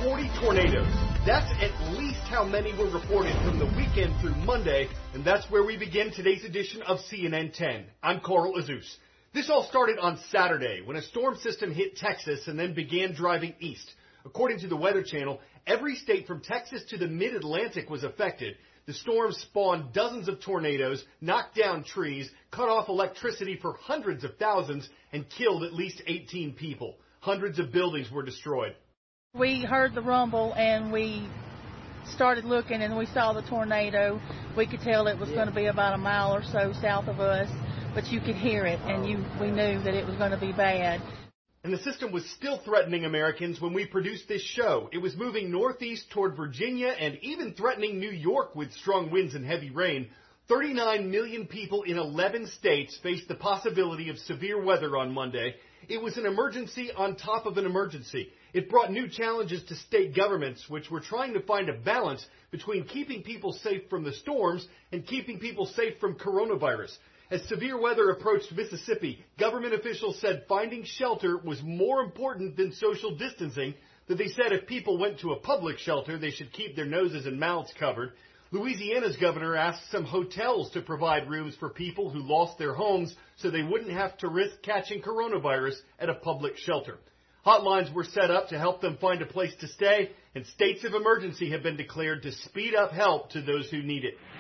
40 tornadoes. That's at least how many were reported from the weekend through Monday, and that's where we begin today's edition of CNN 10. I'm Carl Azuz. This all started on Saturday when a storm system hit Texas and then began driving east. According to the Weather Channel, every state from Texas to the mid-Atlantic was affected. The storm spawned dozens of tornadoes, knocked down trees, cut off electricity for hundreds of thousands, and killed at least 18 people. Hundreds of buildings were destroyed. We heard the rumble and we started looking and we saw the tornado. We could tell it was going to be about a mile or so south of us, but you could hear it and we knew that it was going to be bad. And the system was still threatening Americans when we produced this show. It was moving northeast toward Virginia and even threatening New York with strong winds and heavy rain. 39 million people in 11 states faced the possibility of severe weather on Monday. It was an emergency on top of an emergency. It brought new challenges to state governments, which were trying to find a balance between keeping people safe from the storms and keeping people safe from coronavirus. As severe weather approached Mississippi, government officials said finding shelter was more important than social distancing, that they said if people went to a public shelter, they should keep their noses and mouths covered. Louisiana's governor asked some hotels to provide rooms for people who lost their homes so they wouldn't have to risk catching coronavirus at a public shelter. Hotlines were set up to help them find a place to stay, and states of emergency have been declared to speed up help to those who need it.